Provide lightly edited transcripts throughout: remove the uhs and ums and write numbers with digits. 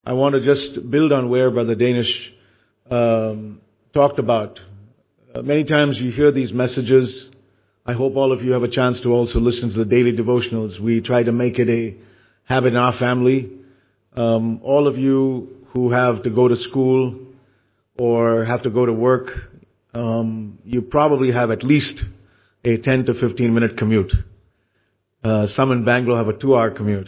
I want to just build on where Brother Danish talked about. Many times you hear these messages. I hope all of you have a chance to also listen to the daily devotionals. We try to make it a habit in our family. All of you who have to go to school or have to go to work, you probably have at least a 10 to 15 minute commute. Some in Bangalore have a 2-hour commute.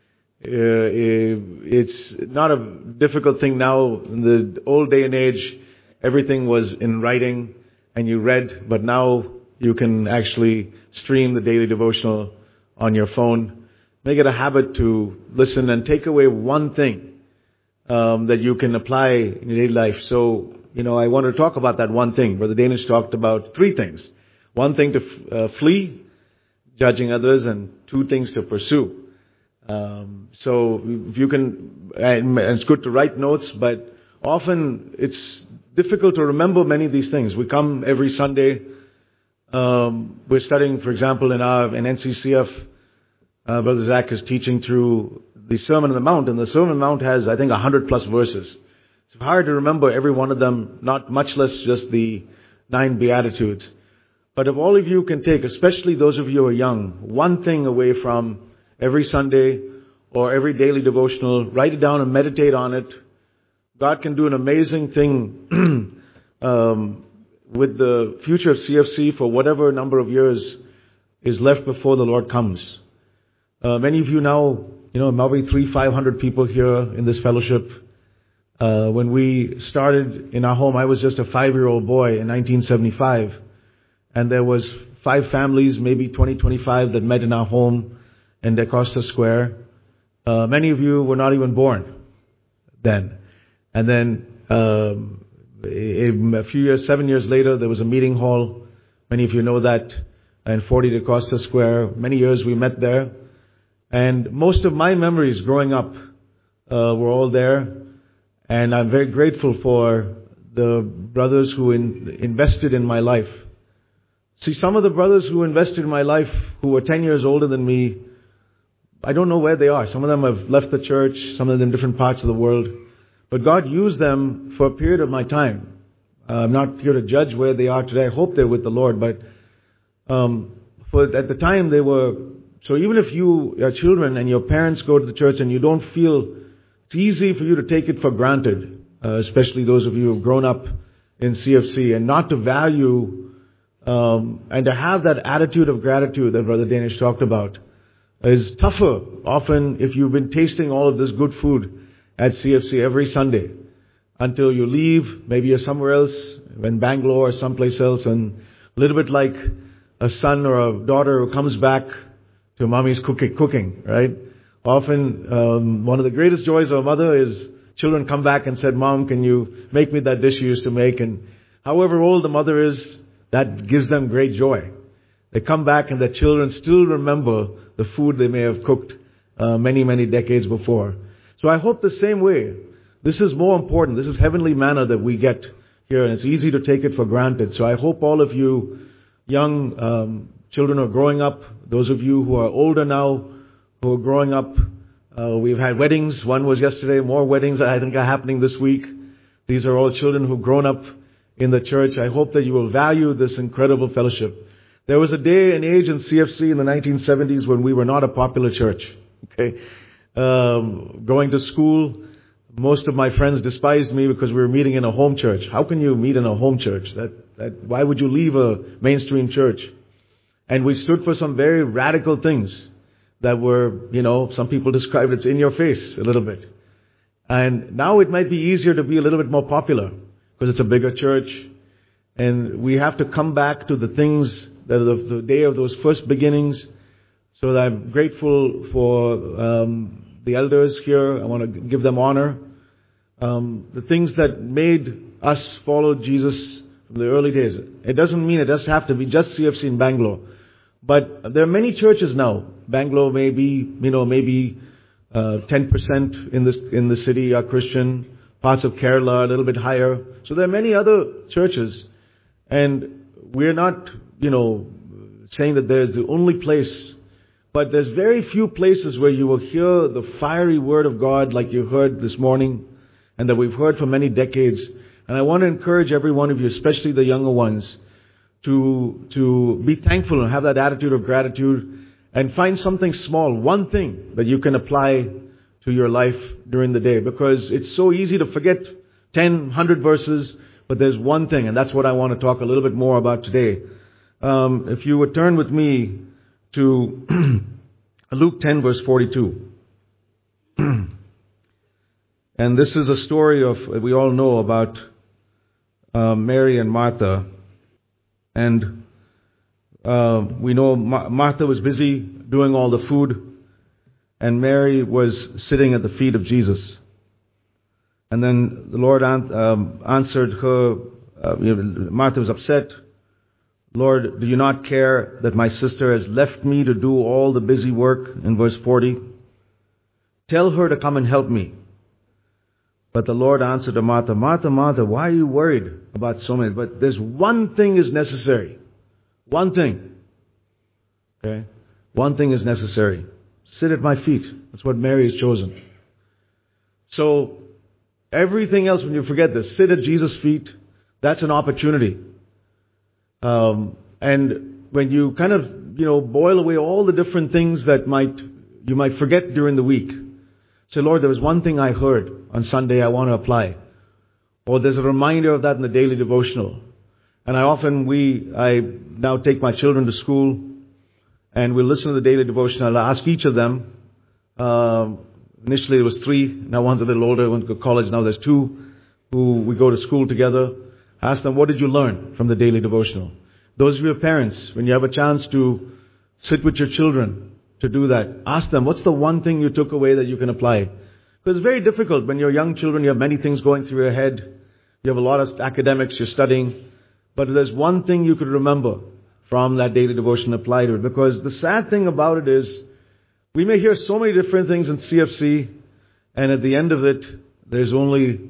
It's not a difficult thing now. In the old day and age, everything was in writing and you read, but now you can actually stream the daily devotional on your phone. Make it a habit to listen and take away one thing that you can apply in your daily life. So, I want to talk about that one thing. Brother Danish talked about 3 things. One thing to flee, judging others, and 2 things to pursue. So if you can, and it's good to write notes, but often it's difficult to remember many of these things. We come every Sunday. We're studying, for example, in NCCF, Brother Zach is teaching through the Sermon on the Mount, and the Sermon on the Mount has, I think, 100 plus verses. It's hard to remember every one of them, not much less just the 9 Beatitudes. But if all of you can take, especially those of you who are young, one thing away from every Sunday or every daily devotional, write it down and meditate on it. God can do an amazing thing with the future of CFC for whatever number of years is left before the Lord comes. Many of you now, maybe 300-500 people here in this fellowship. When we started in our home, I was just a 5-year-old boy in 1975. And there was 5 families, maybe 20-25 that met in our home in Da Costa Square. Many of you were not even born then. And then a few years, 7 years later, there was a meeting hall. Many of you know that. And 40 Da Costa Square. Many years we met there. And most of my memories growing up were all there. And I'm very grateful for the brothers who invested in my life. See, some of the brothers who invested in my life, who were 10 years older than me, I don't know where they are. Some of them have left the church, some of them in different parts of the world. But God used them for a period of my time. I'm not here to judge where they are today. I hope they're with the Lord. But at the time they were... So even if you are children and your parents go to the church and you don't feel... It's easy for you to take it for granted, especially those of you who have grown up in CFC, and not to value... and to have that attitude of gratitude that Brother Danish talked about is tougher often if you've been tasting all of this good food at CFC every Sunday until you leave. Maybe you're somewhere else, in Bangalore or someplace else, and a little bit like a son or a daughter who comes back to mommy's cooking, right? Often, one of the greatest joys of a mother is children come back and said, "Mom, can you make me that dish you used to make?" And however old the mother is, that gives them great joy. They come back and their children still remember the food they may have cooked many, many decades before. So I hope the same way. This is more important. This is heavenly manna that we get here, and it's easy to take it for granted. So I hope all of you young children who are growing up, those of you who are older now, who are growing up, we've had weddings. One was yesterday. More weddings I think are happening this week. These are all children who've grown up in the church. I hope that you will value this incredible fellowship. There was a day and age in CFC in the 1970s when we were not a popular church. Okay, going to school, most of my friends despised me because we were meeting in a home church. How can you meet in a home church? Why would you leave a mainstream church? And we stood for some very radical things that were, some people described it's in your face a little bit. And now it might be easier to be a little bit more popular, because it's a bigger church, and we have to come back to the things that are the day of those first beginnings. So that I'm grateful for the elders here. I want to give them honor. The things that made us follow Jesus from the early days. It doesn't mean it does have to be just CFC in Bangalore, but there are many churches now. Bangalore may be 10% in the city are Christian. Parts of Kerala a little bit higher. So there are many other churches, and we're not, saying that there's the only place But there's very few places where you will hear the fiery word of God like you heard this morning and that we've heard for many decades. And I want to encourage every one of you, especially the younger ones, to be thankful and have that attitude of gratitude and find something small, one thing that you can apply to your life during the day. Because it's so easy to forget 10, 100 verses, but there's one thing, and that's what I want to talk a little bit more about today. If you would turn with me to Luke 10 verse 42. And this is a story we all know about Mary and Martha. And we know Martha was busy doing all the food, and Mary was sitting at the feet of Jesus. And then the Lord answered her. Martha was upset. Lord, do you not care that my sister has left me to do all the busy work? In verse 40. Tell her to come and help me. But the Lord answered to Martha, Martha, Martha, why are you worried about so many? But there's one thing is necessary. One thing. Okay? One thing is necessary. Sit at my feet. That's what Mary has chosen. So, everything else, when you forget this, sit at Jesus' feet, that's an opportunity. And when you kind of, boil away all the different things that you might forget during the week. Say, Lord, there was one thing I heard on Sunday I want to apply. Or there's a reminder of that in the daily devotional. And I now take my children to school and we'll listen to the daily devotional. I'll ask each of them. Initially there was 3. Now one's a little older, went to college. Now there's 2 who we go to school together. I ask them, what did you learn from the daily devotional? Those of you parents, when you have a chance to sit with your children, to do that, ask them, what's the one thing you took away that you can apply? Because it's very difficult when you're young children, you have many things going through your head. You have a lot of academics you're studying. But there's one thing you could remember from that daily devotion, apply to it. Because the sad thing about it is, we may hear so many different things in CFC, and at the end of it, there's only,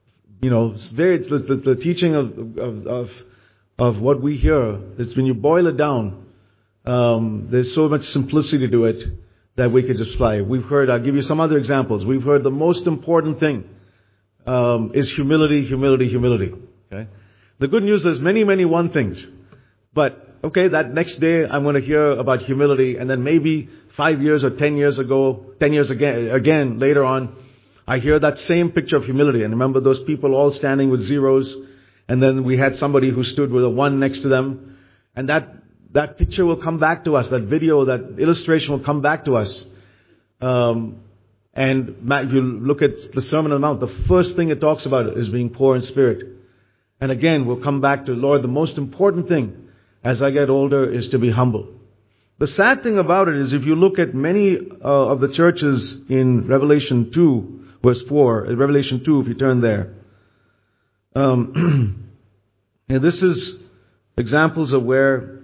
the teaching of what we hear, is when you boil it down, there's so much simplicity to it that we could just fly. I'll give you some other examples. We've heard the most important thing is humility, humility, humility. Okay? The good news is many, many one things. But, that next day I'm going to hear about humility, and then maybe 5 years or 10 years again later on, I hear that same picture of humility. And remember those people all standing with zeros, and then we had somebody who stood with a 1 next to them. And that picture will come back to us, that video, that illustration will come back to us. And if you look at the Sermon on the Mount, the first thing it talks about is being poor in spirit. And again, we'll come back to, Lord, the most important thing as I get older is to be humble. The sad thing about it is if you look at many of the churches in Revelation 2, verse 4, Revelation 2, if you turn there, and this is examples of where,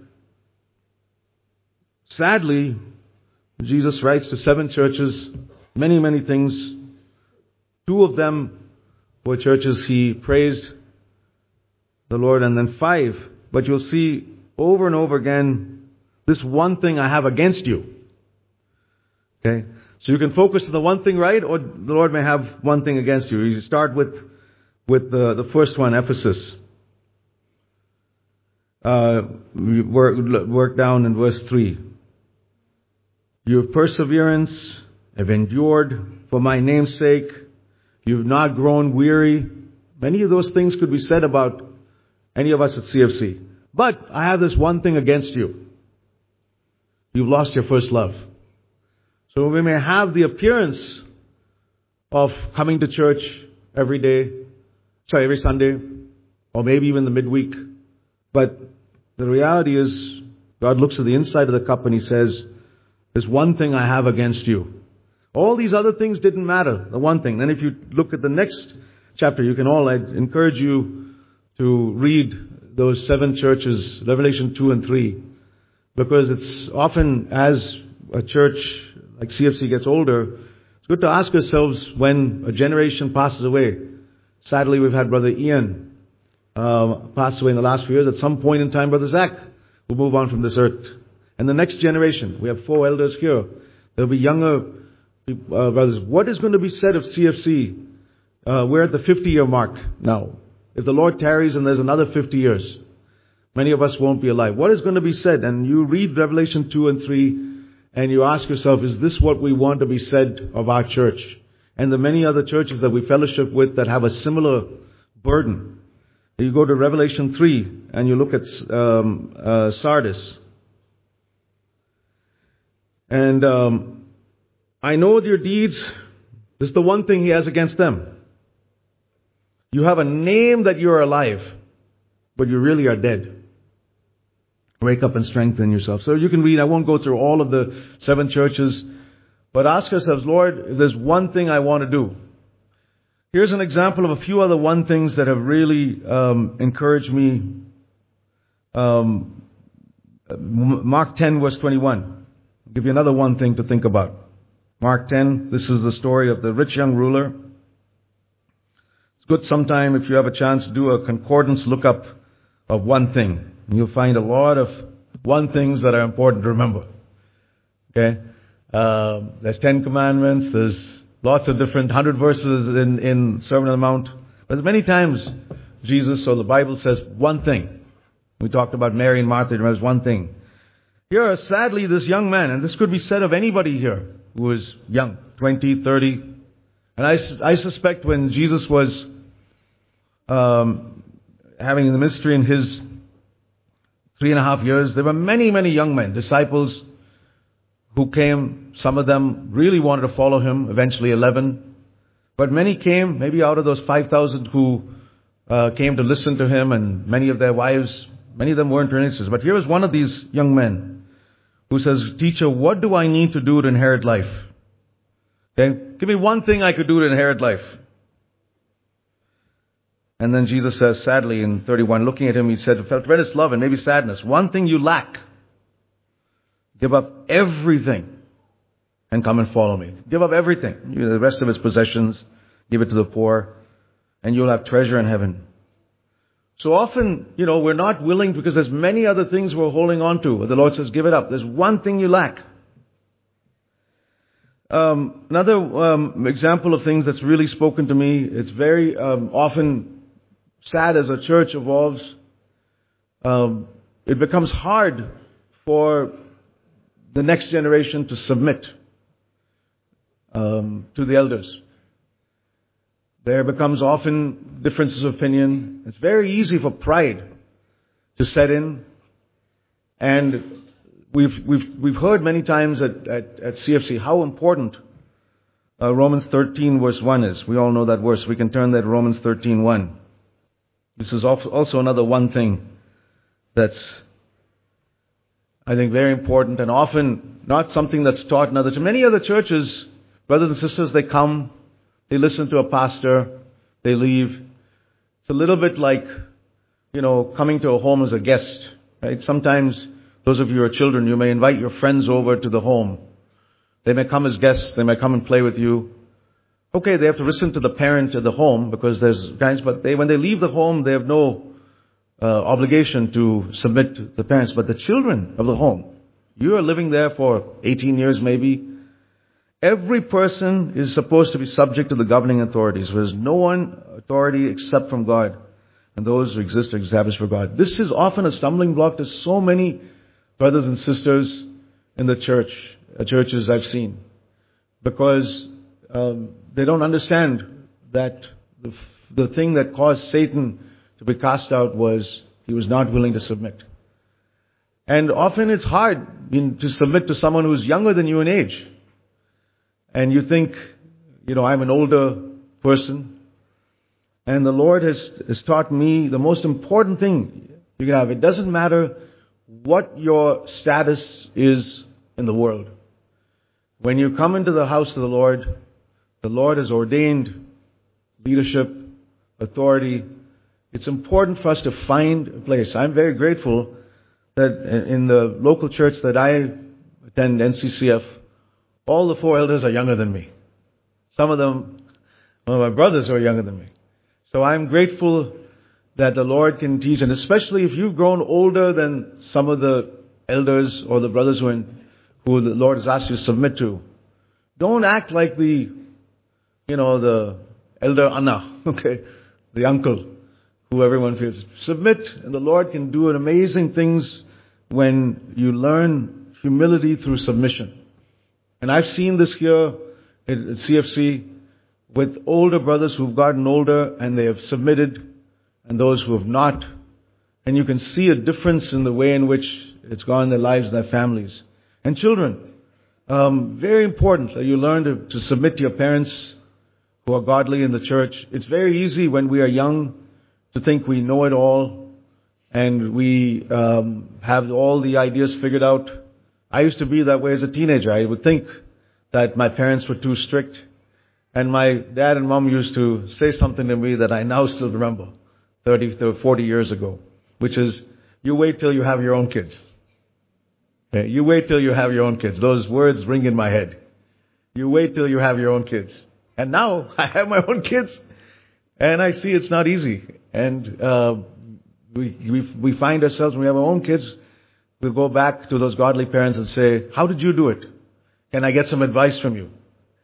sadly, Jesus writes to 7 churches, many, many things. 2 of them were churches he praised the Lord, and then 5. But you'll see over and over again, this one thing I have against you. Okay? So you can focus on the one thing right, or the Lord may have one thing against you. You start with the first one, Ephesus. We work down in verse 3. You have perseverance, have endured for my name's sake. You have not grown weary. Many of those things could be said about any of us at CFC. But I have this one thing against you. You've lost your first love. So we may have the appearance of coming to church every Sunday, or maybe even the midweek. But the reality is, God looks at the inside of the cup and He says, there's one thing I have against you. All these other things didn't matter. The one thing. Then if you look at the next chapter, I'd encourage you to read those 7 churches, Revelation 2 and 3. Because it's often, as a church like CFC gets older, it's good to ask ourselves when a generation passes away. Sadly, we've had Brother Ian pass away in the last few years. At some point in time, Brother Zach will move on from this earth. And the next generation, we have 4 elders here. There'll be younger brothers. What is going to be said of CFC? We're at the 50-year mark now. If the Lord tarries and there's another 50 years, many of us won't be alive. What is going to be said? And you read Revelation 2 and 3, and you ask yourself, is this what we want to be said of our church? And the many other churches that we fellowship with that have a similar burden. You go to Revelation 3, and you look at Sardis. And I know your deeds. This is the one thing he has against them. You have a name that you are alive, but you really are dead. Wake up and strengthen yourself. So you can read, I won't go through all of the 7 churches, but ask yourselves, Lord, if there's one thing I want to do. Here's an example of a few other one things that have really encouraged me. Mark 10 verse 21. I'll give you another one thing to think about. Mark 10, this is the story of the rich young ruler. It's good sometime if you have a chance to do a concordance lookup of one thing. And you'll find a lot of one things that are important to remember. Okay? There's 10 commandments, there's lots of different 100 verses in Sermon on the Mount. But many times Jesus or the Bible says one thing. We talked about Mary and Martha, there's one thing. Here, sadly, this young man, and this could be said of anybody here who is young, 20, 30. And I suspect when Jesus was having the ministry in his 3.5 years, there were many, many young men, disciples who came. Some of them really wanted to follow him, eventually 11. But many came, maybe out of those 5,000 who came to listen to him, and many of their wives, many of them weren't religious. But here is one of these young men who says, Teacher, what do I need to do to inherit life? Okay, give me one thing I could do to inherit life. And then Jesus says, sadly, in 31, looking at him, he said, felt tremendous love and maybe sadness. One thing you lack. Give up everything and come and follow me. Give up everything. The rest of his possessions, give it to the poor, and you'll have treasure in heaven. So often, we're not willing because there's many other things we're holding on to. The Lord says, give it up. There's one thing you lack. Another example of things that's really spoken to me, it's very often sad as a church evolves. It becomes hard for the next generation to submit to the elders. There becomes often differences of opinion. It's very easy for pride to set in. And we've heard many times at CFC how important Romans 13 verse 1 is. We all know that verse. We can turn that to Romans 13:1. This is also another one thing that's, I think, very important and often not something that's taught in other churches. Many other churches, brothers and sisters, they come, they listen to a pastor, they leave. It's a little bit like, coming to a home as a guest, right? Sometimes, those of you who are children, you may invite your friends over to the home. They may come as guests, they may come and play with you. Okay, they have to listen to the parent at the home because there's guys, but when they leave the home, they have no obligation to submit to the parents. But the children of the home, you are living there for 18 years maybe. Every person is supposed to be subject to the governing authorities. There is no one authority except from God. And those who exist are established for God. This is often a stumbling block to so many brothers and sisters in the churches I've seen. Because they don't understand that the thing that caused Satan to be cast out was he was not willing to submit. And often it's hard to submit to someone who's younger than you in age. And you think, I'm an older person. And the Lord has taught me the most important thing you can have. It doesn't matter what your status is in the world. When you come into the house of the Lord has ordained leadership, authority. It's important for us to find a place. I'm very grateful that in the local church that I attend, NCCF, all the 4 elders are younger than me. Some of them, one of my brothers are younger than me. So I'm grateful that the Lord can teach, and especially if you've grown older than some of the elders or the brothers who the Lord has asked you to submit to, don't act like the elder Anna, okay, the uncle who everyone feels. Submit, and the Lord can do amazing things when you learn humility through submission. And I've seen this here at CFC with older brothers who've gotten older and they have submitted, and those who have not. And you can see a difference in the way in which it's gone in their lives and their families. And children, very important that you learn to submit to your parents who are godly in the church. It's very easy when we are young to think we know it all and we have all the ideas figured out. I used to be that way as a teenager. I would think that my parents were too strict. And my dad and mom used to say something to me that I now still remember 30 to 40 years ago, which is, you wait till you have your own kids. Okay? You wait till you have your own kids. Those words ring in my head. You wait till you have your own kids. And now I have my own kids, and I see it's not easy. And we find ourselves, when we have our own kids, we'll go back to those godly parents and say, how did you do it? Can I get some advice from you?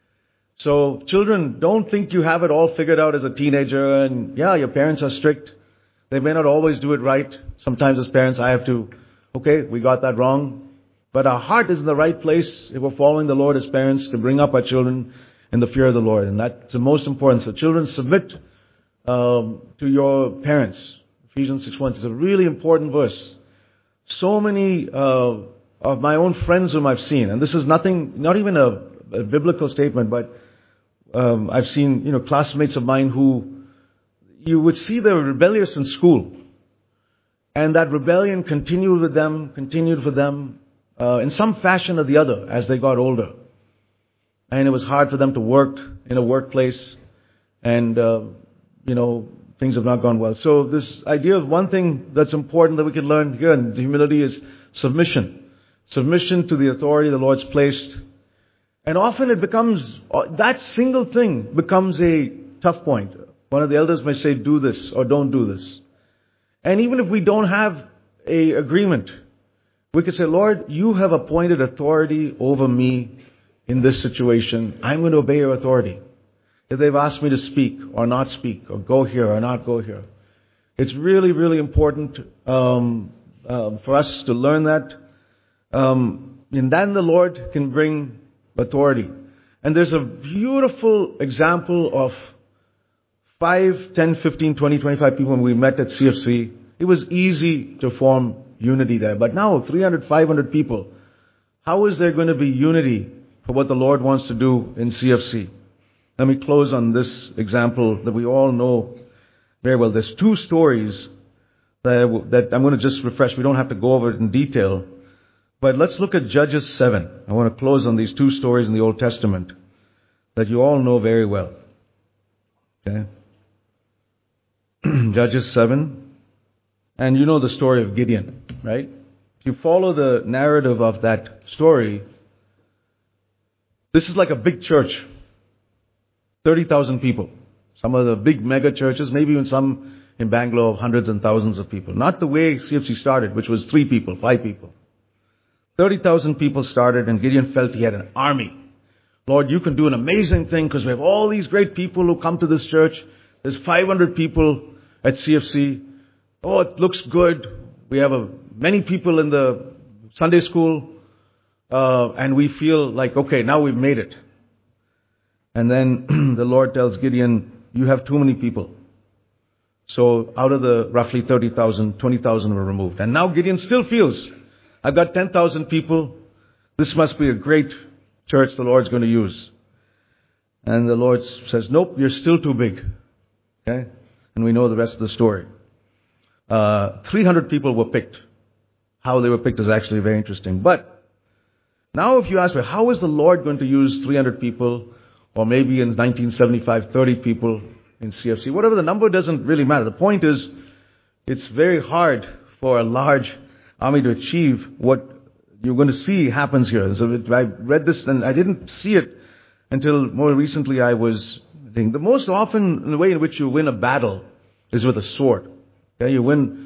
So children, don't think you have it all figured out as a teenager, and yeah, your parents are strict. They may not always do it right. Sometimes as parents I have to, okay, we got that wrong. But our heart is in the right place if we're following the Lord as parents to bring up our children in the fear of the Lord. And that's the most important. So children, submit to your parents. Ephesians 6:1 is a really important verse. So many of my own friends whom I've seen, and this is not even a biblical statement, but I've seen, classmates of mine who you would see they were rebellious in school. And that rebellion continued for them in some fashion or the other as they got older. And it was hard for them to work in a workplace, and things have not gone well. So this idea of one thing that's important that we can learn here in humility is submission. Submission to the authority the Lord's placed. And often it becomes, that single thing becomes a tough point. One of the elders may say, do this or don't do this. And even if we don't have a agreement, we could say, Lord, you have appointed authority over me in this situation. I'm going to obey your authority. If they've asked me to speak or not speak, or go here or not go here. It's really, really important for us to learn that. And then the Lord can bring authority. And there's a beautiful example of 5, 10, 15, 20, 25 people when we met at CFC. It was easy to form unity there. But now 300, 500 people. How is there going to be unity for what the Lord wants to do in CFC? Let me close on this example that we all know very well. There's 2 stories that I'm going to just refresh. We don't have to go over it in detail. But let's look at Judges 7. I want to close on these 2 stories in the Old Testament that you all know very well. Okay? Judges 7. And you know the story of Gideon, right? If you follow the narrative of that story, this is like a big church. 30,000 people. Some of the big mega churches, maybe even some in Bangalore, hundreds and thousands of people. Not the way CFC started, which was 3 people, 5 people. 30,000 people started, and Gideon felt he had an army. Lord, you can do an amazing thing because we have all these great people who come to this church. There's 500 people at CFC. Oh, it looks good. We have many people in the Sunday school, and we feel like, okay, now we've made it. And then the Lord tells Gideon, you have too many people. So out of the roughly 30,000, 20,000 were removed. And now Gideon still feels, I've got 10,000 people. This must be a great church the Lord's going to use. And the Lord says, nope, you're still too big. Okay? And we know the rest of the story. 300 people were picked. How they were picked is actually very interesting. But now if you ask me, how is the Lord going to use 300 people, or maybe in 1975, 30 people in CFC? Whatever the number doesn't really matter. The point is, it's very hard for a large army to achieve what you're going to see happens here. So I read this and I didn't see it until more recently. I was thinking the most often the way in which you win a battle is with a sword. Okay, you win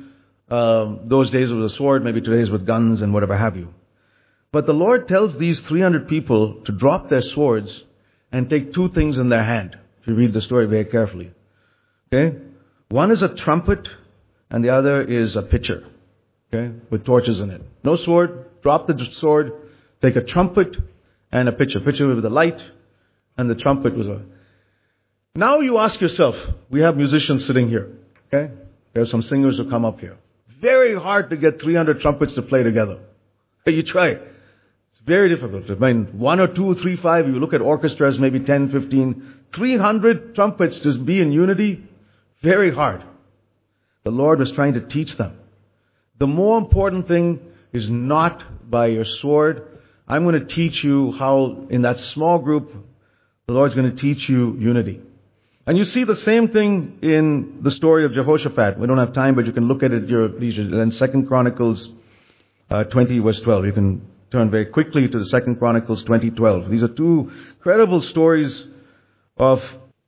Those days it was a sword, maybe today's with guns and whatever have you. But the Lord tells these 300 people to drop their swords and take two things in their hand. If you read the story very carefully. Okay? One is a trumpet and the other is a pitcher. Okay? With torches in it. No sword, drop the sword, take a trumpet and a pitcher. Pitcher with a light and the trumpet was a... Now you ask yourself, we have musicians sitting here. Okay? There are some singers who come up here. Very hard to get 300 trumpets to play together. You try. It's very difficult. I mean, 1 or 2, 3, 5, you look at orchestras, maybe 10, 15, 300 trumpets to be in unity, very hard. The Lord was trying to teach them. The more important thing is not by your sword. I'm going to teach you how, in that small group, the Lord's going to teach you unity. And you see the same thing in the story of Jehoshaphat. We don't have time, but you can look at it at your leisure. And 2 Chronicles 20 verse 12. You can turn very quickly to the 2 Chronicles 20:12. These are two credible stories of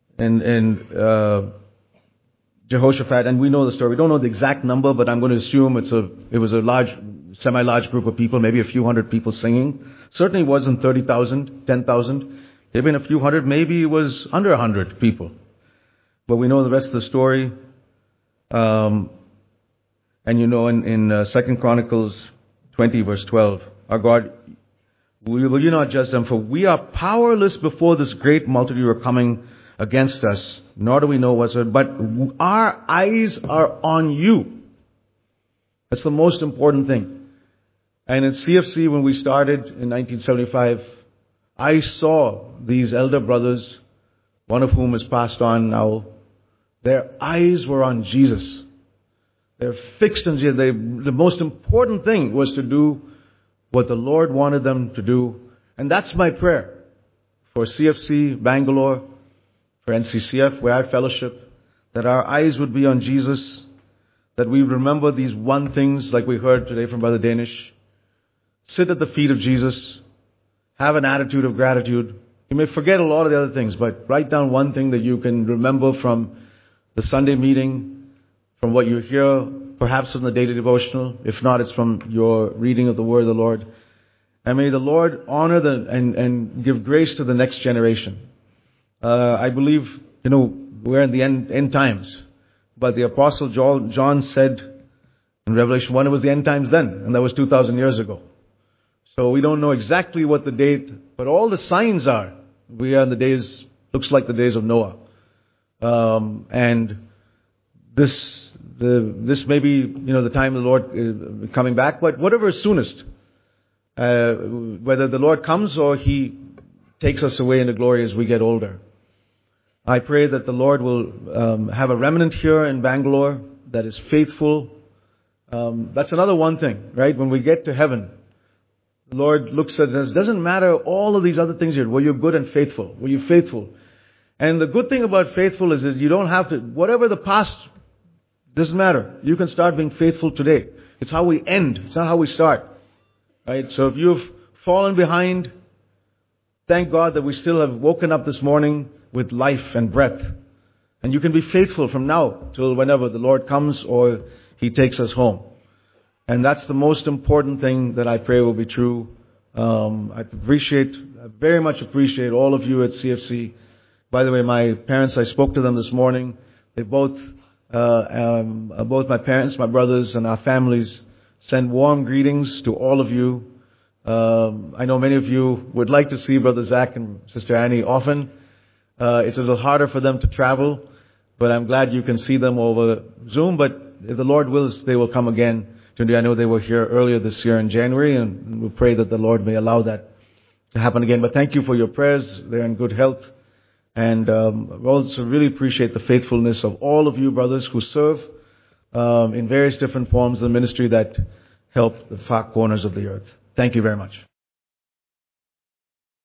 Jehoshaphat, and we know the story. We don't know the exact number, but I'm going to assume it was a large, semi-large group of people, maybe a few hundred people singing. Certainly it wasn't 30,000, 10,000. Maybe a few hundred, maybe it was under 100 people. But we know the rest of the story. And you know in 2 Chronicles 20 verse 12, our God, will you not judge them? For we are powerless before this great multitude who are coming against us, nor do we know what's it, but our eyes are on you. That's the most important thing. And in CFC, when we started in 1975, I saw these elder brothers, one of whom has passed on now. Their eyes were on Jesus. They're fixed on Jesus. The most important thing was to do what the Lord wanted them to do. And that's my prayer for CFC, Bangalore, for NCCF, where I fellowship, that our eyes would be on Jesus, that we remember these one things like we heard today from Brother Danish. Sit at the feet of Jesus. Have an attitude of gratitude. You may forget a lot of the other things, but write down one thing that you can remember from the Sunday meeting, from what you hear, perhaps from the daily devotional. If not, it's from your reading of the Word of the Lord. And may the Lord honor and give grace to the next generation. I believe, we're in the end times. But the Apostle John said in Revelation 1, it was the end times then, and that was 2,000 years ago. So we don't know exactly what the date, but all the signs are. We are in the days, looks like the days of Noah. And this may be, the time of the Lord coming back, but whatever is soonest. Whether the Lord comes or He takes us away into glory as we get older. I pray that the Lord will have a remnant here in Bangalore that is faithful. That's another one thing, right? When we get to heaven, the Lord looks at us. Doesn't matter all of these other things here. Were you good and faithful? Were you faithful? And the good thing about faithful is that you don't have to, whatever the past, doesn't matter. You can start being faithful today. It's how we end. It's not how we start. Right? So if you've fallen behind, thank God that we still have woken up this morning with life and breath. And you can be faithful from now till whenever the Lord comes or He takes us home. And that's the most important thing that I pray will be true. I very much appreciate all of you at CFC. By the way, my parents, I spoke to them this morning. They both my parents, my brothers, and our families send warm greetings to all of you. I know many of you would like to see Brother Zach and Sister Annie often. It's a little harder for them to travel, but I'm glad you can see them over Zoom. But if the Lord wills, they will come again. I know they were here earlier this year in January, and we pray that the Lord may allow that to happen again. But thank you for your prayers. They're in good health. And we also really appreciate the faithfulness of all of you brothers who serve in various different forms of the ministry that help the far corners of the earth. Thank you very much.